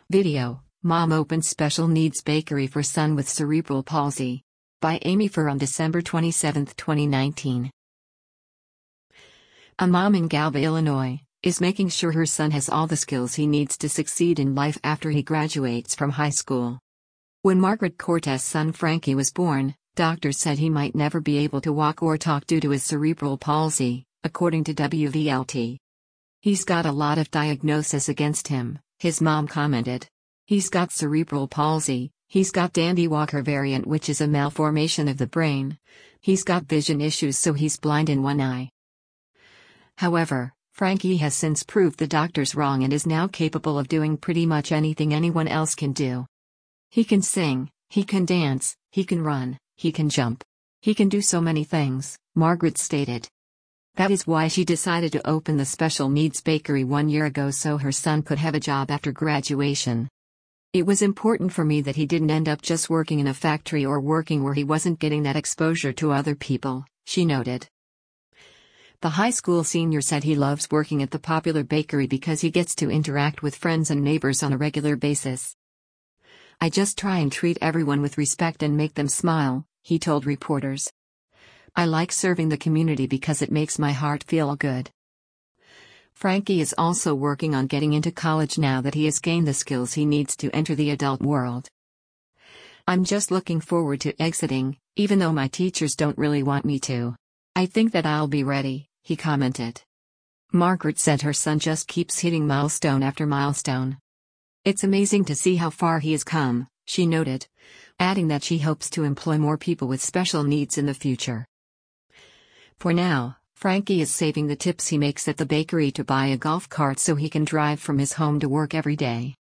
Video: Mom opens special needs bakery for son with cerebral palsy. By Amy Furr on December 27, 2019. A mom in Galva, Illinois, is making sure her son has all the skills he needs to succeed in life after he graduates from high school. When Margaret Cortez' son Frankie was born, doctors said he might never be able to walk or talk due to his cerebral palsy, according to WVLT. "He's got a lot of diagnosis against him," his mom commented. "He's got cerebral palsy, he's got Dandy Walker variant, which is a malformation of the brain. He's got vision issues, so he's blind in one eye." However, Frankie has since proved the doctors wrong and is now capable of doing pretty much anything anyone else can do. "He can sing, he can dance, he can run, he can jump. He can do so many things," Margaret stated. That is why she decided to open the special needs bakery 1 year ago, so her son could have a job after graduation. "It was important for me that he didn't end up just working in a factory or working where he wasn't getting that exposure to other people," she noted. The high school senior said he loves working at the popular bakery because he gets to interact with friends and neighbors on a regular basis. "I just try and treat everyone with respect and make them smile," he told reporters. "I like serving the community because it makes my heart feel good." Frankie is also working on getting into college now that he has gained the skills he needs to enter the adult world. "I'm just looking forward to exiting, even though my teachers don't really want me to. I think that I'll be ready," he commented. Margaret said her son just keeps hitting milestone after milestone. "It's amazing to see how far he has come," she noted, adding that she hopes to employ more people with special needs in the future. For now, Frankie is saving the tips he makes at the bakery to buy a golf cart so he can drive from his home to work every day.